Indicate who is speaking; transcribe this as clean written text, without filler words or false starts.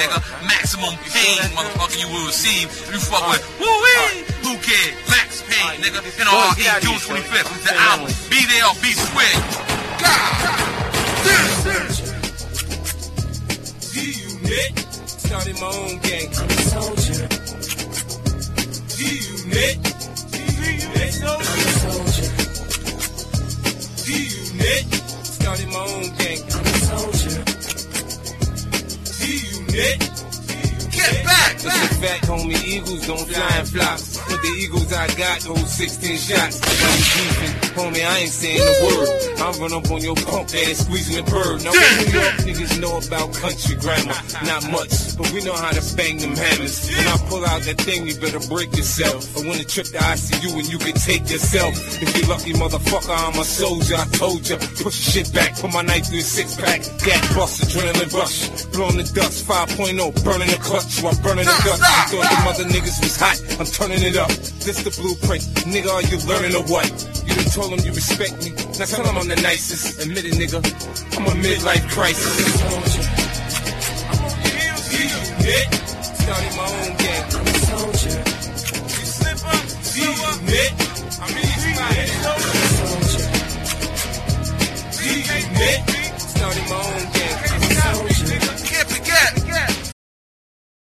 Speaker 1: nigga. Maximum pain, motherfucker, you will receive if you fuck with woo-wee, Luke Kid, Max Pain, nigga. And June 25th, the album. Be there or be square.
Speaker 2: G-Unit, started my own gang. I'm a soldier. G-Unit, G-Unit, I'm a soldier. G-Unit, started my own gang. I'm a soldier. G-Unit.
Speaker 1: Get back!
Speaker 2: It's a fact, homie, eagles don't fly in flocks. With the eagles I got, those 16 shots. I'm beefing, homie, I ain't saying a word. I run up on your punk ass, squeezing the bird. Now, what New York niggas know about country grammar? Not much, but we know how to bang them hammers. When I pull out that thing, you better break yourself. I want to trip to ICU and you can take yourself. If you lucky, motherfucker, I'm a soldier. I told ya, push your shit back, put my knife through your 6-pack. Gat bust, adrenaline rush, blowing the dust, 5.0, burning the clutch. I'm burning the dust. You thought them other niggas was hot, I'm turning it up. This the blueprint, nigga, are you learning or what? You done told them you respect me, now tell them I'm the nicest. Admit it, nigga, I'm a midlife crisis.